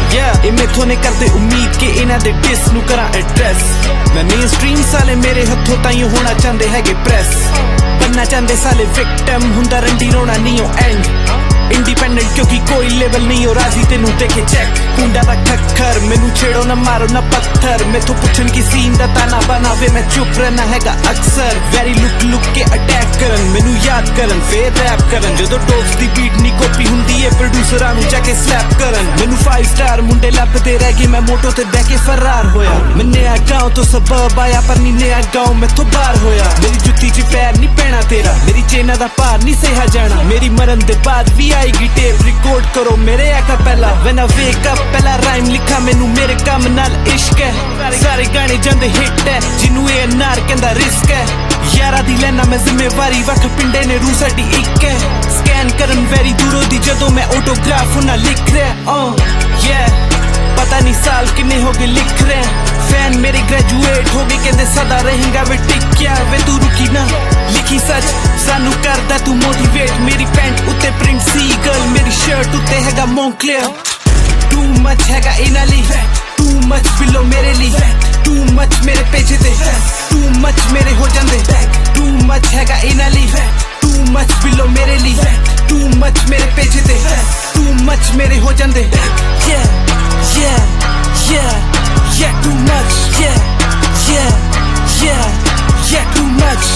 ਇਹ ਮੈਥੋਂ ਨੇ ਕਰਦੇ ਉਮੀਦ ਕਿ ਇਹਨਾਂ ਦੇ ਡਿਸ ਨੂੰ ਕਰਾਂ ਐਡਰੈਸ ਮੈਂ ਮੇਨ ਸਟ੍ਰੀਮ ਸਾਲੇ ਮੇਰੇ ਹੱਥੋਂ ਤਾਈਓ ਹੋਣਾ ਚਾਹੁੰਦੇ ਹੈਗੇ ਪ੍ਰੈਸ बनना चाहते साले विक्टिम हुंदा रंडी रोना नहीं हो एंड इंडिपेंडेंट क्योंकि कोई लेवल नहीं हो राजी तेनू देखे चेक कुंडा दा ठक्कर मैनू छेड़ो ना मारो ना पत्थर मैथों पुछन की सीन दा ताना बनावे मैं चुप रहना हैगा अक्सर वेरी लुक के अटैक करन मैनू याद करन फिर रैप करन जदों टॉक्स दी बीट नी कॉपी हुंदी है प्रोड्यूसरां नू जाके स्लैप करन मैनू 5 स्टार मुंडे लभदे रह गए मैं मोटो ते बह के फरार होया मैं नया गांव तो सबब आया पर नी नया गांव मैथों बाहर होया मेरी जुत्ती च पैर नी पैना तेरा मेरी चेना दा पार नहीं सहा जाना मेरी मरन दे बाद भी आएगी टेप रिकॉर्ड करो मेरे आका पहला व्हेन आई वेक अप पहला राइम लिखा मैनू मेरे काम नाल इश्क है सारे गाने जांदे हिट है जिन्नू ए नार कहंदा रिस्क है यारा दी लेना मैं जिम्मेवारी वख पिंडे ने रू साडी इक है स्कैन करन वेरी दूरों दी जदों मैं ऑटोग्राफ उन्हां लिख रहा पता नहीं साल किन्ने हो गए लिख रहे फैन मेरे ग्रेजुएट हो गए कहते सदा रहेगा वे टिक्या वे तू रुकी ना लिखी सच सानू करदा तू मोटिवेट मेरी पैंट उत्ते प्रिंट सीगल मेरी शर्ट उत्ते हैगा मोंक्लेयर टू मच हैगा इनाली टू मच बिलो मेरे लिए टू मच मेरे पेजे ते टू मच मेरे हो जांदे टू मच हैगा इनाली टू मच बिलो मेरे लिए टू मच मेरे पेजे ते टू मच मेरे हो जांदे Yeah, too much, yeah, too much,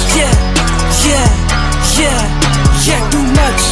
yeah, too much,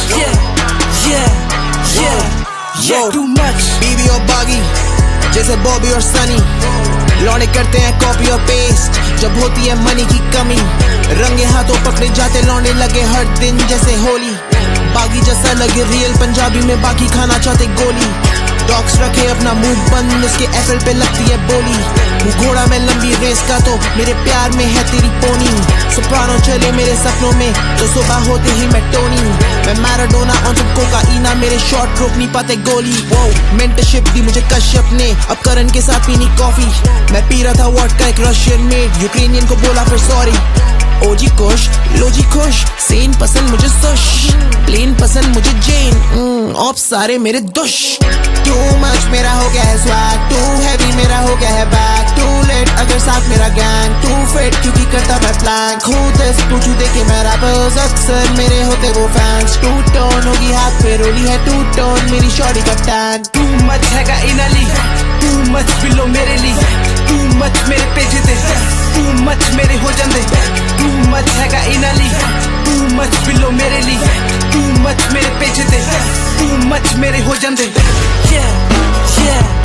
yeah, too much. बीबी और बागी जैसे बॉबी और सनी लौंडे करते हैं कॉपी और पेस्ट जब होती है मनी की कमी रंगे हाथों पकड़े जाते लौंडे लगे हर दिन जैसे होली बागी जैसा लगे रियल पंजाबी में बाकी खाना चाहते गोली डॉक्स रखे अपना मुंह बंद उसके एफएल पे लगती है बोली मुंह घोड़ा में लंबी रेस का तो मेरे प्यार में है तेरी पोनी सोप्रानो चले मेरे सपनों में तो सुबह होते ही मैं टोनी मैं मैराडोना और तुम कोकाइना मेरे शॉट रोक नहीं पाते गोली वो मेंटरशिप दी मुझे कश्यप ने अब करण के साथ पीनी कॉफी मैं पी रहा था वोडका एक रशियन मेड यूक्रेनियन को बोला फिर सॉरी ओजी कुश लोजी खुश सेन पसंद मुझे सुश प्लेन पसंद मुझे जेन ऑप सारे मेरे दुश टू मच मेरा हो गया है स्वैग टू हैवी मेरा हो गया है बैग टू लेट अगर साथ मेरा गैंग टू फिट क्योंकि करता मैं प्लान खुद पूछू देखे मैं रैपर्स अक्सर मेरे होते वो फैंस टू टोन होगी हाथ पे रोली है टू टोन मेरी शॉर्टी का टैन टू मच हैगा इनाली टू मच बिलो मेरे लिए टू मच मेरे पेजे ते टू मच मेरे हो जांदे टू मच हैगा इनाली टू मच बिलो मेरे लिए टू मच मेरे पेजे ते टू मच मेरे हो जांदे